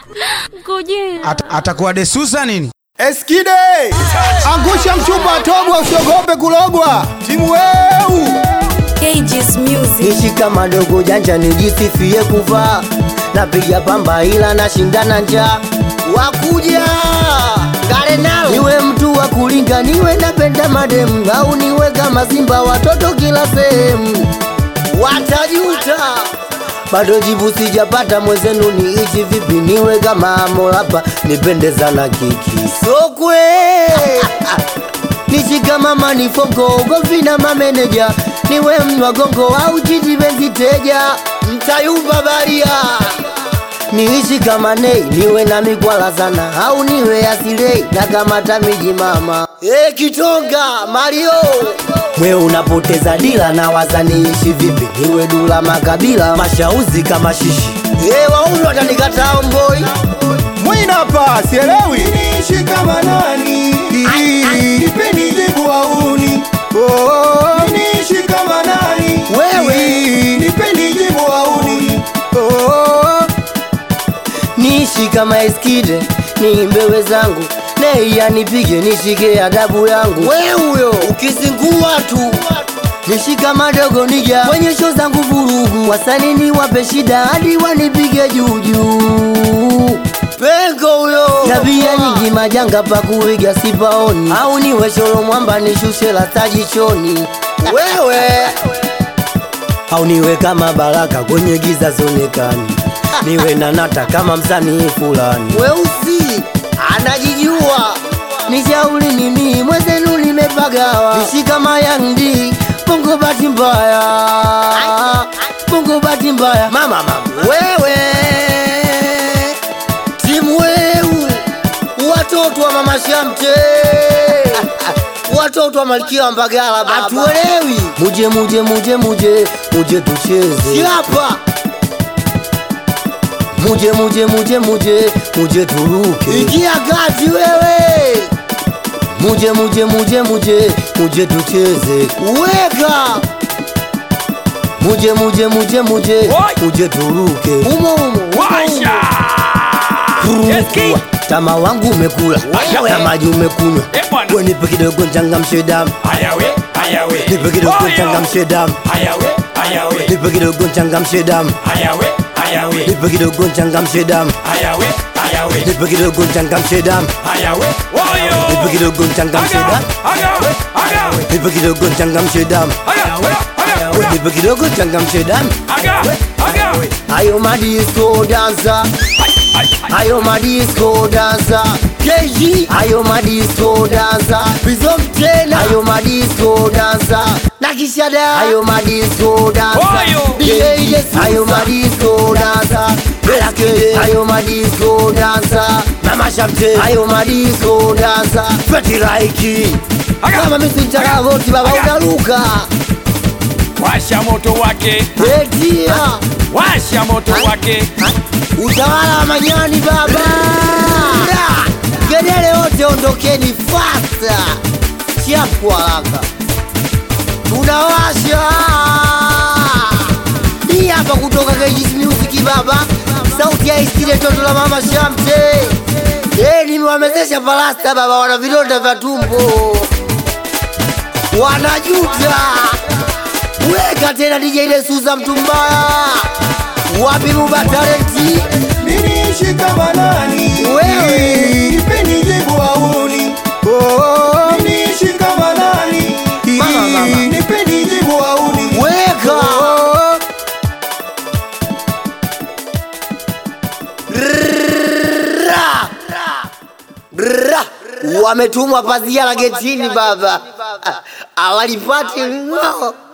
Ngoje. Atakuwa Desusa nini? Eskide! Angusha mchumba togwa usiogope kulogwa. Timu weu. Cages Music. Nishika madogo janja nijisifie kuvaa. Napiga pamba ila nashindana njaa. Wakuja Garenal. Niwe mtu wa kulinga, niwe napenda mademu, au niwe kama simba watoto kila sehemu. Watajuta bado jibu sijapata, mwezenu niishi vipi, niwe kama Molapa nipendeza na kiki sokwe. Nishika mama nifongo govina mameneja, niwe mnywa gongo au jiji benzi teja, mtayumba baria. Niishi kama Nei, niwe na mikwala sana, au niwe asilei na kama tamiji mama. Kitonga Mario, we unapoteza dila na waza niishi vipi, niwe Dula Makabila mashauzi kama shishi. Waunu watanikataa mboi Mwina hapa sielewi. Niishi kama nani? Nipendi jibu wauni. Niishi kama nani? Wewe nipendi jibu wauni. niishi kama Eskide, niimbe wezangu Nei anipige nishike adabu yangu. Wewe huyo ukizingua tu nishika madogo nija kwenye show zangu vurugu, wasanii wape shida hadi wanipige juju. Pengo huyo tabia nyingi majanga pa kuiga sipaoni, au niwe sholo mwamba nishushe la taji choni. Wewe au niwe kama Baraka kwenye giza zonekani, niwe nanata kama msanii fulani. Weusi anajijua nishauri nini, mwezenu nimepagawa. Nishika mayandi Bongo bahati mbaya, Bongo bahati mbaya. Mama wewe timu weu, watoto wa mama Shamte, watoto wa Malkia wa Mbagala baba. Atuelewi muje tucheze hapa. Muje turuke. Ingia kati wewe. Muje tucheze. Weka. Muje turuke. Umo. Washa. Kuruka. Tama wangu umekula. Na maji umekunywa. Wewe nipe kidogo nchangamshe damu. Ayawe. Nipe kidogo nchangamshe damu. Ayawe. Nipe kidogo nchangamshe damu. Ayawe. Nipe kidogo nchangamshe damu. Ayawe. Nipe kidogo nchangamshe damu. Ayawe. Nipe kidogo nchangamshe damu. Nipe kidogo nchangamshe damu. Nipe kidogo nchangamshe damu. Ayo madisco dancer. Ayo madisco dancer. KG. Ayo madisco dancer. Bizom tena. Ayo madisco dancer. Nakishada. Ayo madisco dancer. Ayo madisco dancer. Belake. Ayo madisco dancer. Mama Shamte. Ayo madisco dancer. Feti Raiki. Kama misi nchaka voti baba unaruka. Washa moto wake. Etia. Washa moto wake. Utawala wa manyani baba. Gedele wote ondokeni fasta. Chiapu haraka. Tunawasha. Hii hapa kutoka Cages Music baba. Sauti ya Eskide toto la mama Shamte. Nimewamezesha palasta baba, wana vidonda vya tumbo. Wanajuta. Weka tena DJ Desusa mtu mbaya. Wapi Mubatalenti? Niishi kama nani? Wewe nipendi jibu wauni. Niishi kama nani? Mama. Nipendi jibu wauni. weka. Wametumwa pazia la getini baba. Awalipati